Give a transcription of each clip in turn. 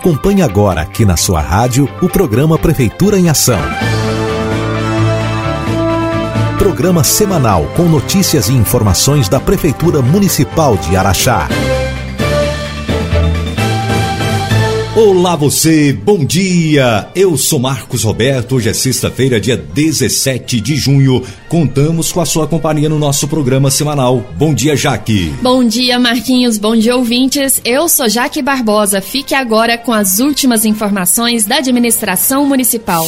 Acompanhe agora aqui na sua rádio o programa Prefeitura em Ação. Programa semanal com notícias e informações da Prefeitura Municipal de Araxá. Olá você, bom dia! Eu sou Marcos Roberto, hoje é sexta-feira, dia 17 de junho. Contamos com a sua companhia no nosso programa semanal. Bom dia, Jaque! Bom dia, Marquinhos, bom dia, ouvintes. Eu sou Jaque Barbosa. Fique agora com as últimas informações da administração municipal.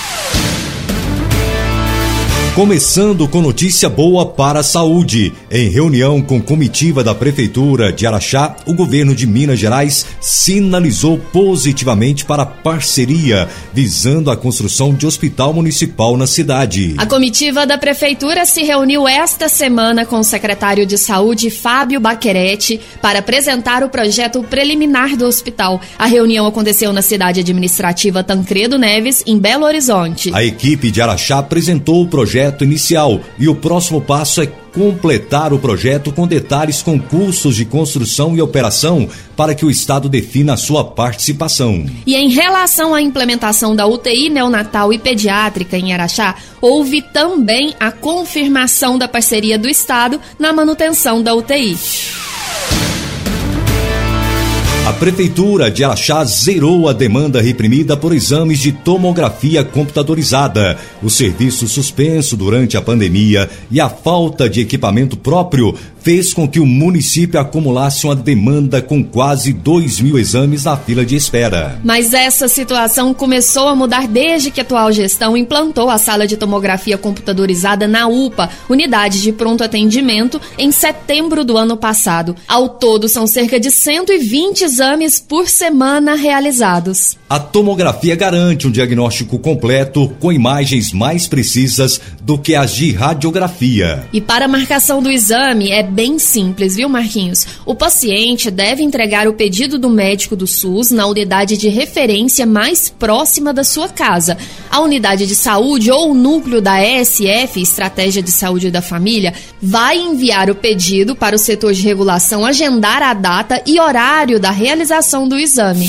Começando com notícia boa para a saúde. Em reunião com comitiva da Prefeitura de Araxá, o governo de Minas Gerais sinalizou positivamente para a parceria, visando a construção de hospital municipal na cidade. A comitiva da Prefeitura se reuniu esta semana com o secretário de Saúde, Fábio Baquerete, para apresentar o projeto preliminar do hospital. A reunião aconteceu na cidade administrativa Tancredo Neves, em Belo Horizonte. A equipe de Araxá apresentou o projeto inicial e o próximo passo é completar o projeto com detalhes com custos de construção e operação para que o Estado defina a sua participação. E em relação à implementação da UTI neonatal e pediátrica em Araxá, houve também a confirmação da parceria do Estado na manutenção da UTI. A Prefeitura de Araxá zerou a demanda reprimida por exames de tomografia computadorizada. O serviço suspenso durante a pandemia e a falta de equipamento próprio fez com que o município acumulasse uma demanda com quase 2.000 exames na fila de espera. Mas essa situação começou a mudar desde que a atual gestão implantou a sala de tomografia computadorizada na UPA, unidade de pronto atendimento, em setembro do ano passado. Ao todo, são cerca de 120 exames por semana realizados. A tomografia garante um diagnóstico completo com imagens mais precisas do que as de radiografia. E para a marcação do exame é bem simples, viu, Marquinhos? O paciente deve entregar o pedido do médico do SUS na unidade de referência mais próxima da sua casa. A unidade de saúde ou o núcleo da ESF, Estratégia de Saúde da Família, vai enviar o pedido para o setor de regulação agendar a data e horário da realização do exame.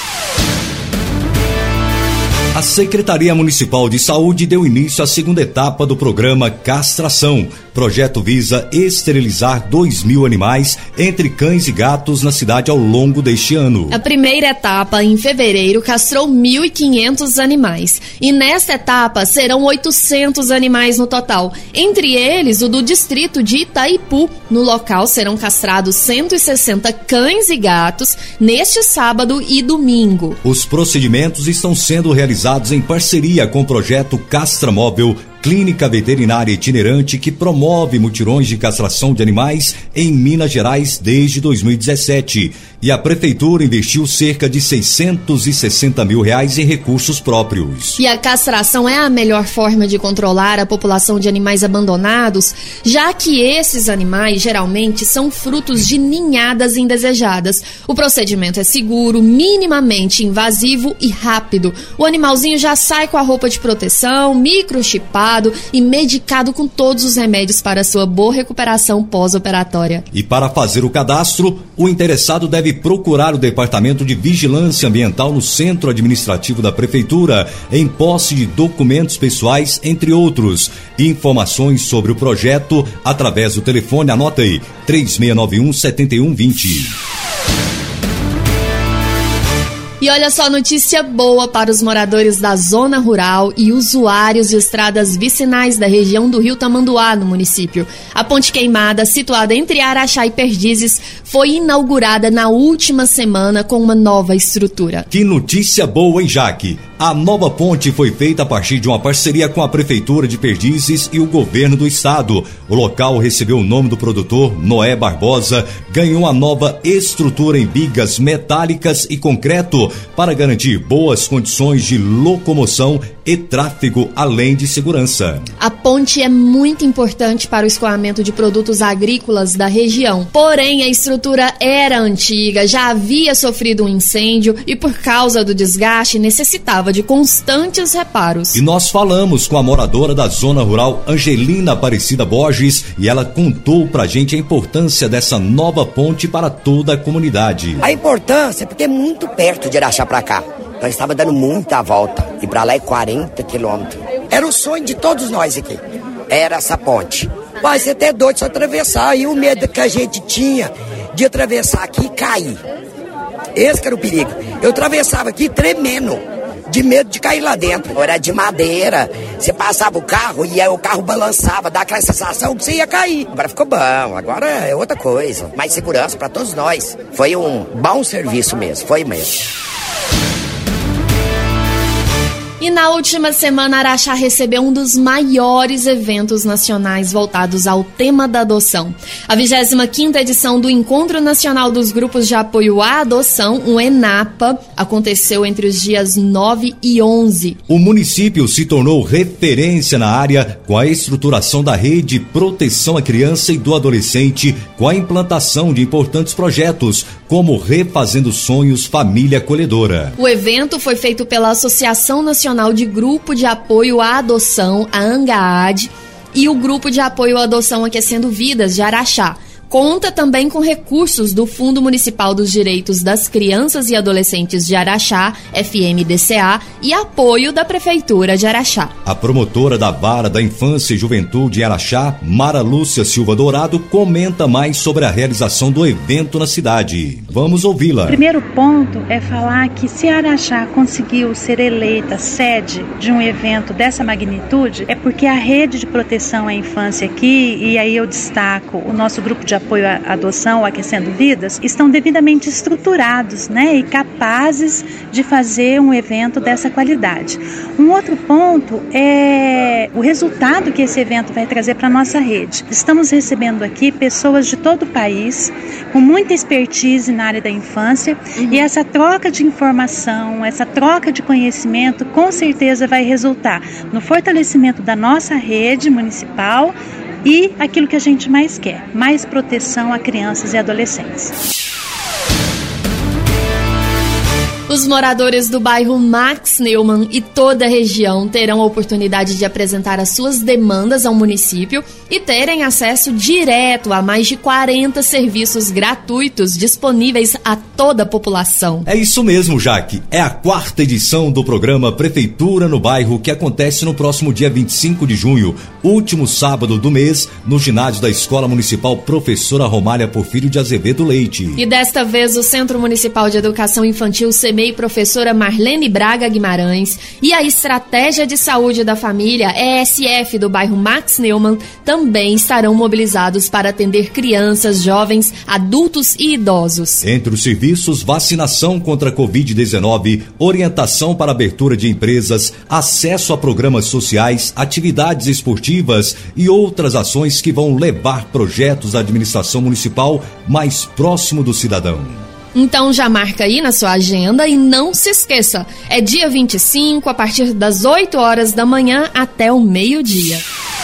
A Secretaria Municipal de Saúde deu início à segunda etapa do programa Castração. O projeto visa esterilizar 2.000 animais, entre cães e gatos, na cidade ao longo deste ano. A primeira etapa, em fevereiro, castrou 1.500 animais. E nesta etapa serão 800 animais no total. Entre eles, o do distrito de Itaipu. No local serão castrados 160 cães e gatos neste sábado e domingo. Os procedimentos estão sendo realizados em parceria com o projeto Castra Móvel, clínica veterinária itinerante que promove mutirões de castração de animais em Minas Gerais desde 2017. E a Prefeitura investiu cerca de R$660 mil em recursos próprios. E a castração é a melhor forma de controlar a população de animais abandonados, já que esses animais geralmente são frutos de ninhadas indesejadas. O procedimento é seguro, minimamente invasivo e rápido. O animalzinho já sai com a roupa de proteção, microchipado e medicado com todos os remédios para sua boa recuperação pós-operatória. E para fazer o cadastro, o interessado deve procurar o Departamento de Vigilância Ambiental no Centro Administrativo da Prefeitura, em posse de documentos pessoais, entre outros. Informações sobre o projeto através do telefone, anota aí, 3691-7120. E olha só, notícia boa para os moradores da zona rural e usuários de estradas vicinais da região do Rio Tamanduá, no município. A ponte queimada, situada entre Araxá e Perdizes, foi inaugurada na última semana com uma nova estrutura. Que notícia boa, hein, Jaque? A nova ponte foi feita a partir de uma parceria com a Prefeitura de Perdizes e o governo do estado. O local recebeu o nome do produtor, Noé Barbosa, ganhou uma nova estrutura em vigas metálicas e concreto para garantir boas condições de locomoção e tráfego, além de segurança. A ponte é muito importante para o escoamento de produtos agrícolas da região. Porém, a estrutura era antiga, já havia sofrido um incêndio e, por causa do desgaste, necessitava precisava de constantes reparos. E nós falamos com a moradora da zona rural, Angelina Aparecida Borges, e ela contou pra gente a importância dessa nova ponte para toda a comunidade. A importância é porque é muito perto de Araxá pra cá. Nós estava dando muita volta e pra lá é 40 quilômetros. Era o sonho de todos nós aqui. Era essa ponte. Mas você até doido só atravessar. E o medo que a gente tinha de atravessar aqui e cair. Esse que era o perigo. Eu atravessava aqui tremendo, de medo de cair lá dentro. Era de madeira. Você passava o carro e aí o carro balançava, dá aquela sensação que você ia cair. Agora ficou bom, agora é outra coisa. Mais segurança para todos nós. Foi um bom serviço mesmo, foi mesmo. E na última semana, Araxá recebeu um dos maiores eventos nacionais voltados ao tema da adoção. A 25ª edição do Encontro Nacional dos Grupos de Apoio à Adoção, o ENAPA, aconteceu entre os dias 9 e 11. O município se tornou referência na área com a estruturação da rede Proteção à Criança e do Adolescente, com a implantação de importantes projetos, como Refazendo Sonhos Família Acolhedora. O evento foi feito pela Associação Nacional de Grupo de Apoio à Adoção, a ANGAAD, e o Grupo de Apoio à Adoção Aquecendo Vidas de Araxá. Conta também com recursos do Fundo Municipal dos Direitos das Crianças e Adolescentes de Araxá, FMDCA, e apoio da Prefeitura de Araxá. A promotora da Vara da Infância e Juventude em Araxá, Mara Lúcia Silva Dourado, comenta mais sobre a realização do evento na cidade. Vamos ouvi-la. O primeiro ponto é falar que se Araxá conseguiu ser eleita sede de um evento dessa magnitude, é porque a rede de proteção à infância aqui, e aí eu destaco o nosso grupo de apoio à adoção, Aquecendo Vidas, estão devidamente estruturados, e capazes de fazer um evento dessa qualidade. Um outro ponto é o resultado que esse evento vai trazer para a nossa rede. Estamos recebendo aqui pessoas de todo o país, com muita expertise na área da infância, e essa troca de informação, essa troca de conhecimento, com certeza vai resultar no fortalecimento da nossa rede municipal e aquilo que a gente mais quer, mais proteção a crianças e adolescentes. Os moradores do bairro Max Neumann e toda a região terão a oportunidade de apresentar as suas demandas ao município e terem acesso direto a mais de 40 serviços gratuitos disponíveis a toda a população. É isso mesmo, Jaque. É a 4ª edição do programa Prefeitura no Bairro, que acontece no próximo dia 25 de junho, último sábado do mês, no ginásio da Escola Municipal Professora Romália Porfírio de Azevedo Leite. E desta vez o Centro Municipal de Educação Infantil CEMEI Professora Marlene Braga Guimarães e a Estratégia de Saúde da Família, ESF, do bairro Max Neumann, também estarão mobilizados para atender crianças, jovens, adultos e idosos. Entre os serviços, vacinação contra a Covid-19, orientação para abertura de empresas, acesso a programas sociais, atividades esportivas e outras ações que vão levar projetos da administração municipal mais próximo do cidadão. Então já marca aí na sua agenda e não se esqueça, é dia 25, a partir das 8 horas da manhã até o meio-dia.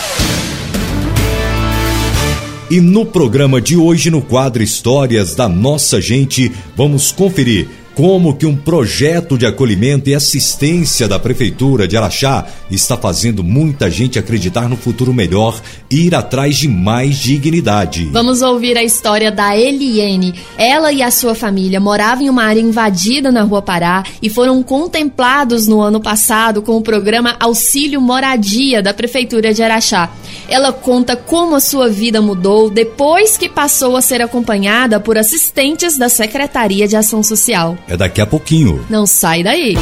E no programa de hoje, no quadro Histórias da Nossa Gente, vamos conferir como que um projeto de acolhimento e assistência da Prefeitura de Araxá está fazendo muita gente acreditar no futuro melhor e ir atrás de mais dignidade. Vamos ouvir a história da Eliene. Ela e a sua família moravam em uma área invadida na Rua Pará e foram contemplados no ano passado com o programa Auxílio Moradia da Prefeitura de Araxá. Ela conta como a sua vida mudou depois que passou a ser acompanhada por assistentes da Secretaria de Ação Social. É daqui a pouquinho. Não sai daí.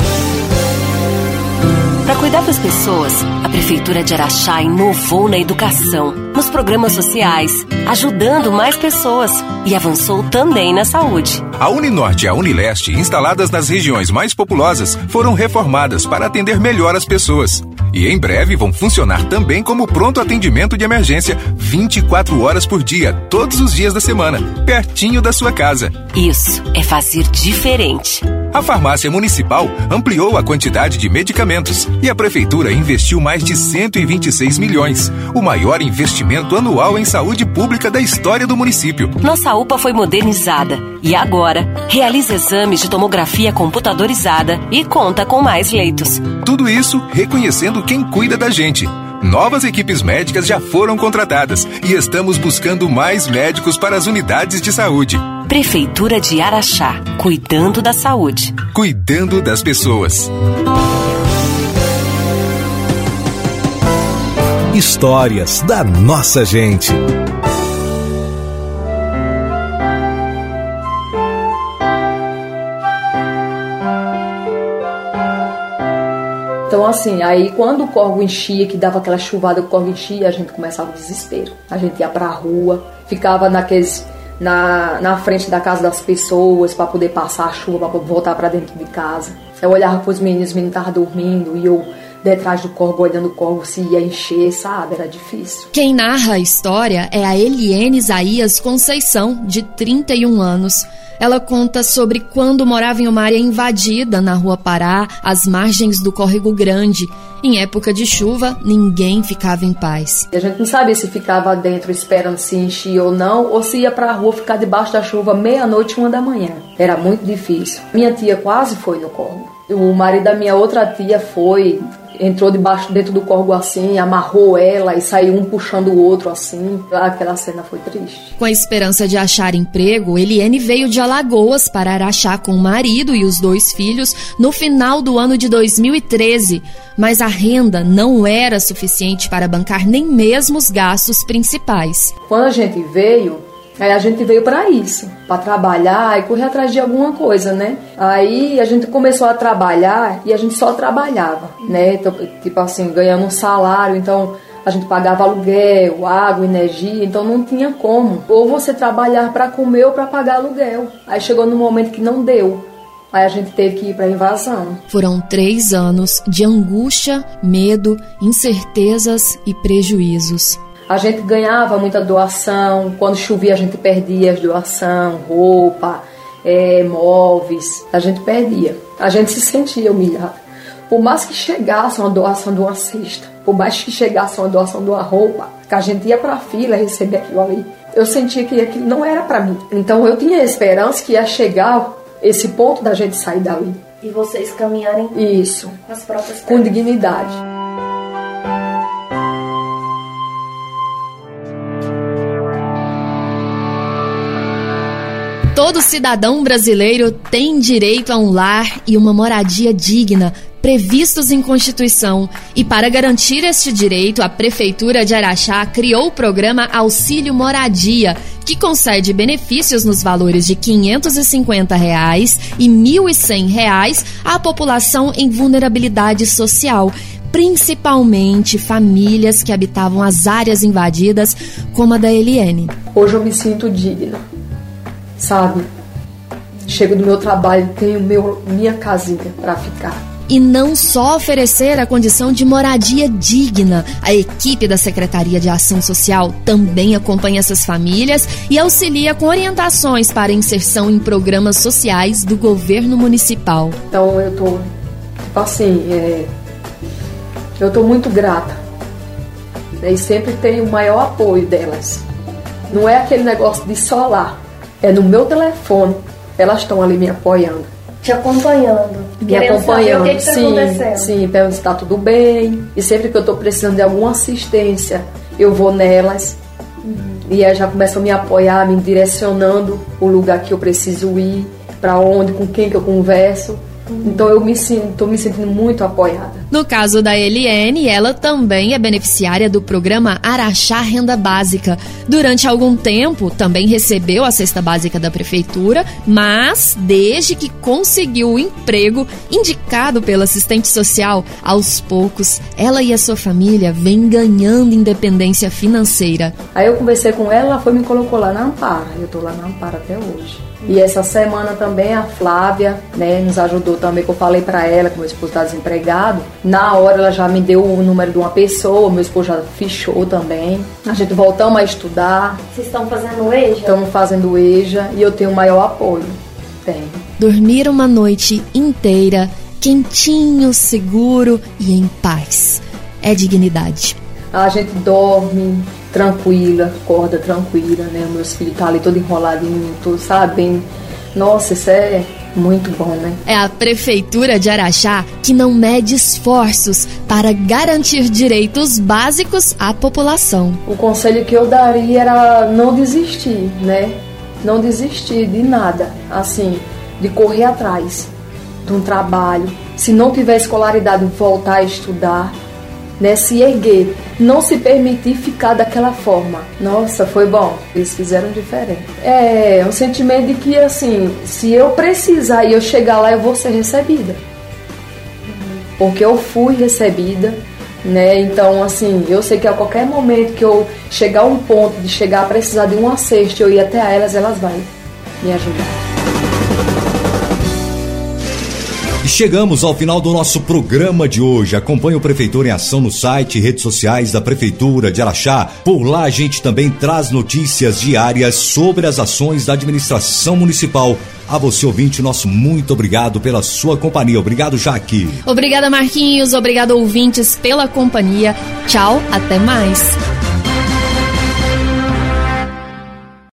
Para cuidar das pessoas, a Prefeitura de Araxá inovou na educação, nos programas sociais, ajudando mais pessoas e avançou também na saúde. A Uninorte e a Unileste, instaladas nas regiões mais populosas, foram reformadas para atender melhor as pessoas. E em breve vão funcionar também como pronto atendimento de emergência 24 horas por dia, todos os dias da semana, pertinho da sua casa. Isso é fazer diferente. A farmácia municipal ampliou a quantidade de medicamentos e a prefeitura investiu mais de 126 milhões, o maior investimento anual em saúde pública da história do município. Nossa UPA foi modernizada e agora realiza exames de tomografia computadorizada e conta com mais leitos. Tudo isso reconhecendo quem cuida da gente. Novas equipes médicas já foram contratadas e estamos buscando mais médicos para as unidades de saúde. Prefeitura de Araxá, cuidando da saúde. Cuidando das pessoas. Histórias da nossa gente. Então, assim, aí quando o córrego enchia, que dava aquela chuvada, o córrego enchia, a gente começava o desespero. A gente ia pra rua, ficava na frente da casa das pessoas para poder passar a chuva, para voltar para dentro de casa. Eu olhava pros meninos, os meninos estavam dormindo e eu detrás do córrego, olhando o córrego se ia encher, sabe? Era difícil. Quem narra a história é a Eliene Isaías Conceição, de 31 anos. Ela conta sobre quando morava em uma área invadida na Rua Pará, às margens do Córrego Grande. Em época de chuva, ninguém ficava em paz. A gente não sabia se ficava dentro esperando se enchia ou não, ou se ia pra rua ficar debaixo da chuva meia-noite, 1 da manhã. Era muito difícil. Minha tia quase foi no córrego. O marido da minha outra tia entrou dentro do córrego assim, amarrou ela e saiu um puxando o outro assim. Aquela cena foi triste. Com a esperança de achar emprego, Eliene veio de Alagoas para Araxá com o marido e os 2 filhos no final do ano de 2013. Mas a renda não era suficiente para bancar nem mesmo os gastos principais. Quando a gente veio para isso, para trabalhar e correr atrás de alguma coisa, né? Aí a gente começou a trabalhar e a gente só trabalhava, né? Então, tipo assim, ganhando um salário, então a gente pagava aluguel, água, energia, então não tinha como. Ou você trabalhar para comer ou para pagar aluguel. Aí chegou no momento que não deu. Aí a gente teve que ir para a invasão. Foram 3 anos de angústia, medo, incertezas e prejuízos. A gente ganhava muita doação, quando chovia a gente perdia as doações, roupa, móveis, a gente perdia. A gente se sentia humilhado. Por mais que chegasse uma doação de uma cesta, por mais que chegasse uma doação de uma roupa, que a gente ia para a fila receber aquilo ali, eu sentia que aquilo não era para mim. Então eu tinha a esperança que ia chegar esse ponto da gente sair dali. E vocês caminharem isso, com as próprias com dignidade. Todo cidadão brasileiro tem direito a um lar e uma moradia digna, previstos em Constituição. E para garantir este direito, a Prefeitura de Araxá criou o programa Auxílio Moradia, que concede benefícios nos valores de R$ 550 e R$ 1.100 à população em vulnerabilidade social, principalmente famílias que habitavam as áreas invadidas, como a da Eliene. Hoje eu me sinto digna, sabe? Chego do meu trabalho, tenho minha casinha para ficar. E não só oferecer a condição de moradia digna, a equipe da Secretaria de Ação Social também acompanha essas famílias e auxilia com orientações para inserção em programas sociais do governo municipal. Então eu tô, tipo assim, eu tô muito grata, e sempre tenho o maior apoio delas. Não é aquele negócio de só lá, é no meu telefone, elas estão ali me apoiando. Te acompanhando. Me acompanhando, o que tá acontecendo. Sim, perguntando se tá tudo bem. E sempre que eu tô precisando de alguma assistência, eu vou nelas. E aí já começam a me apoiar, me direcionando o lugar que eu preciso ir, para onde, com quem que eu converso. Então eu tô me sentindo muito apoiada. No caso da Eliene, ela também é beneficiária do programa Araxá Renda Básica. Durante algum tempo, também recebeu a cesta básica da prefeitura, mas desde que conseguiu o emprego indicado pela assistente social, aos poucos, ela e a sua família vêm ganhando independência financeira. Aí eu conversei com ela, ela foi e me colocou lá na Ampara. Eu tô lá na Ampara até hoje. E essa semana também a Flávia, né, nos ajudou também, que eu falei pra ela que meu esposo tá desempregado. Na hora ela já me deu o número de uma pessoa, meu esposo já fichou também. A gente voltamos a estudar. Vocês estão fazendo EJA? Estamos fazendo EJA e eu tenho o maior apoio. Tenho. dormir uma noite inteira, quentinho, seguro e em paz. É dignidade. A gente dorme tranquila, acorda tranquila, né? Meus filhos estão ali todo enroladinho, tudo, sabe? Nossa, isso é muito bom, né? É a Prefeitura de Araxá que não mede esforços para garantir direitos básicos à população. O conselho que eu daria era não desistir, né? Não desistir de nada, assim, de correr atrás de um trabalho. Se não tiver escolaridade, voltar a estudar, né? Se erguer, não se permitir ficar daquela forma. Nossa, foi bom, eles fizeram diferente. É um sentimento de que, assim, se eu precisar e eu chegar lá, eu vou ser recebida. Porque eu fui recebida, né? Então, assim, eu sei que a qualquer momento que eu chegar a um ponto de chegar a precisar de uma cesta, eu ir até elas vão me ajudar. E chegamos ao final do nosso programa de hoje. Acompanhe o Prefeitura em Ação no site e redes sociais da Prefeitura de Araxá. Por lá a gente também traz notícias diárias sobre as ações da administração municipal. A você, ouvinte, nosso muito obrigado pela sua companhia. Obrigado, Jaque. Obrigada, Marquinhos. Obrigado, ouvintes, pela companhia. Tchau, até mais.